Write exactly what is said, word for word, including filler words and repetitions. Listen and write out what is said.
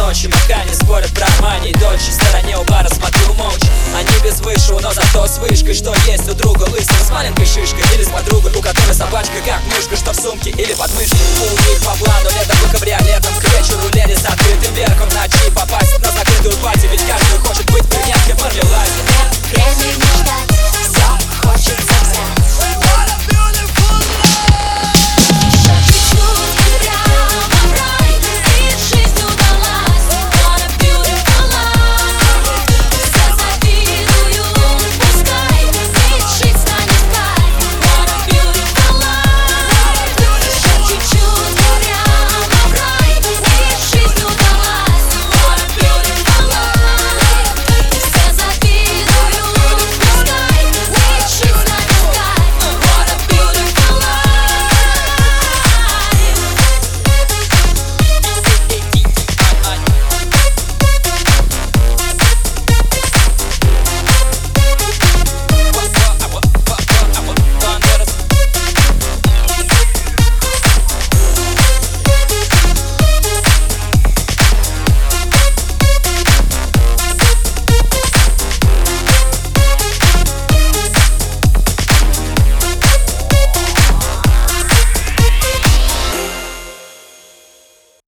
ночи, пока не спорят про Армани. Дочь в стороне у бара, смотрю молча. Они без высшего, но зато с вышкой. Что есть у друга лысого с маленькой шишкой, или с подругой, у которой собачка как мышка. Что в сумке или под мышкой. У них по плану летом по кабриолетам к вечеру лени с открытым верхом. В ночи попасть на закрытую пати, ведь каждый хочет быть брюнеткой в Мармеладе.